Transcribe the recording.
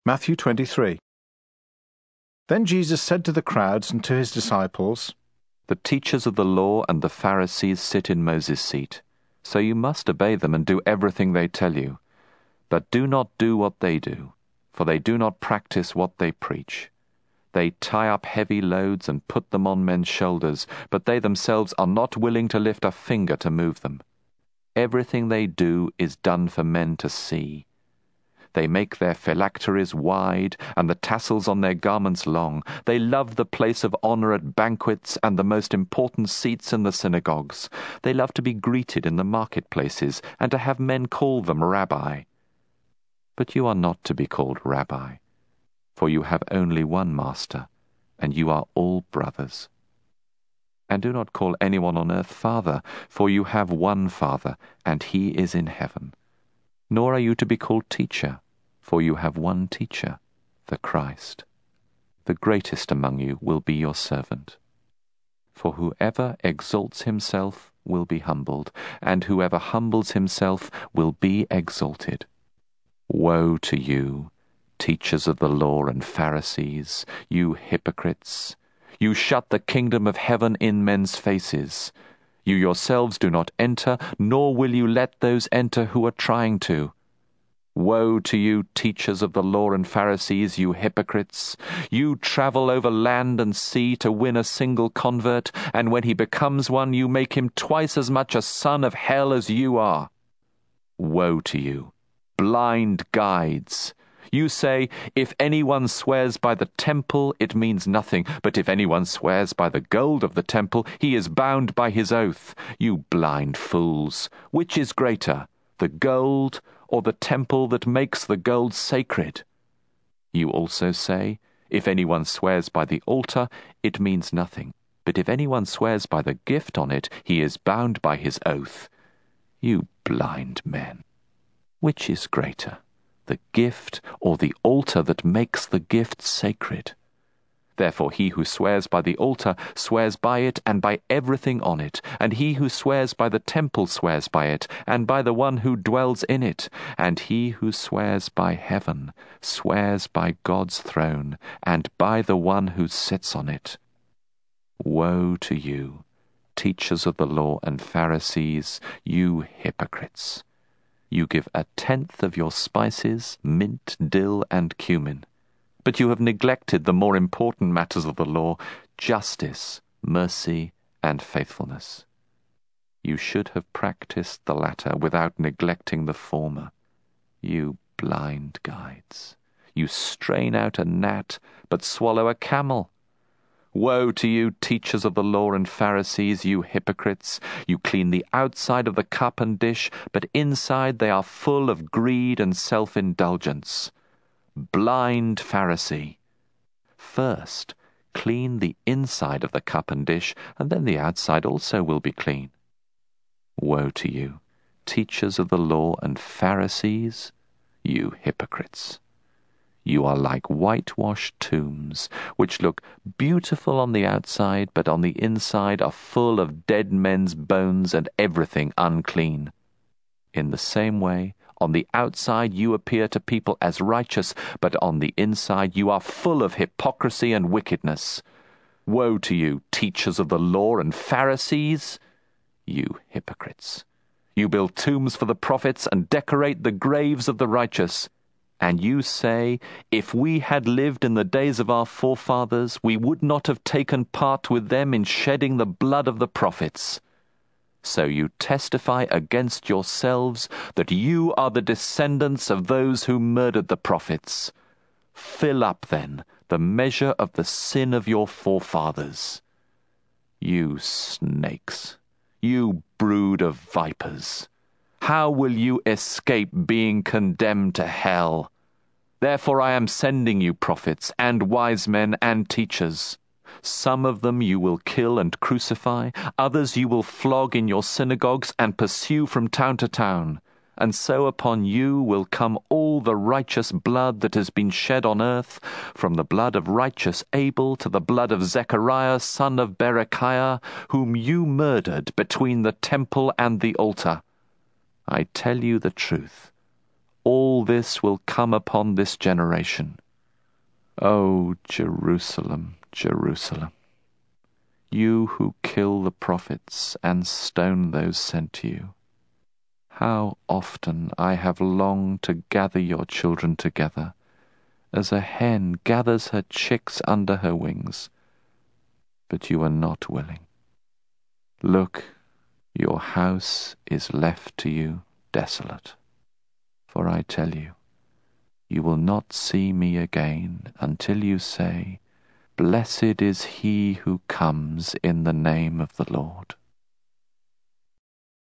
Matthew 23. Then Jesus said to the crowds and to his disciples, The teachers of the law and the Pharisees sit in Moses' seat, so you must obey them and do everything they tell you. But do not do what they do, for they do not practice what they preach. They tie up heavy loads and put them on men's shoulders, but they themselves are not willing to lift a finger to move them. Everything they do is done for men to see. They make their phylacteries wide and the tassels on their garments long. They love the place of honor at banquets and the most important seats in the synagogues. They love to be greeted in the marketplaces and to have men call them Rabbi. But you are not to be called Rabbi, for you have only one master, and you are all brothers. And do not call anyone on earth Father, for you have one Father, and he is in heaven. Nor are you to be called teacher, for you have one teacher, the Christ. The greatest among you will be your servant. For whoever exalts himself will be humbled, and whoever humbles himself will be exalted. Woe to you, teachers of the law and Pharisees, you hypocrites! You shut the kingdom of heaven in men's faces. You yourselves do not enter, nor will you let those enter who are trying to. Woe to you, teachers of the law and Pharisees, you hypocrites! You travel over land and sea to win a single convert, and when he becomes one, you make him twice as much a son of hell as you are. Woe to you, blind guides! You say, if anyone swears by the temple, it means nothing, but if anyone swears by the gold of the temple, he is bound by his oath. You blind fools! Which is greater, the gold or the temple that makes the gold sacred? You also say, if anyone swears by the altar, it means nothing, but if anyone swears by the gift on it, he is bound by his oath. You blind men! Which is greater, the gift or the altar that makes the gift sacred? Therefore he who swears by the altar swears by it and by everything on it, and he who swears by the temple swears by it and by the one who dwells in it, and he who swears by heaven swears by God's throne and by the one who sits on it. Woe to you, teachers of the law and Pharisees, you hypocrites! You give 1/10 of your spices, mint, dill, and cumin. But you have neglected the more important matters of the law, justice, mercy, and faithfulness. You should have practiced the latter without neglecting the former. You blind guides! You strain out a gnat, but swallow a camel. Woe to you, teachers of the law and Pharisees, you hypocrites! You clean the outside of the cup and dish, but inside they are full of greed and self-indulgence. Blind Pharisee! First, clean the inside of the cup and dish, and then the outside also will be clean. Woe to you, teachers of the law and Pharisees, you hypocrites! You are like whitewashed tombs, which look beautiful on the outside, but on the inside are full of dead men's bones and everything unclean. In the same way, on the outside you appear to people as righteous, but on the inside you are full of hypocrisy and wickedness. Woe to you, teachers of the law and Pharisees, you hypocrites! You build tombs for the prophets and decorate the graves of the righteous. And you say, if we had lived in the days of our forefathers, we would not have taken part with them in shedding the blood of the prophets. So you testify against yourselves that you are the descendants of those who murdered the prophets. Fill up, then, the measure of the sin of your forefathers. You snakes! You brood of vipers! How will you escape being condemned to hell? Therefore I am sending you prophets and wise men and teachers. Some of them you will kill and crucify, others you will flog in your synagogues and pursue from town to town. And so upon you will come all the righteous blood that has been shed on earth, from the blood of righteous Abel to the blood of Zechariah, son of Berechiah, whom you murdered between the temple and the altar. I tell you the truth. all this will come upon this generation. O Jerusalem, Jerusalem, you who kill the prophets and stone those sent to you, how often I have longed to gather your children together, as a hen gathers her chicks under her wings, but you are not willing. Look, your house is left to you desolate. For I tell you, you will not see me again until you say, Blessed is he who comes in the name of the Lord.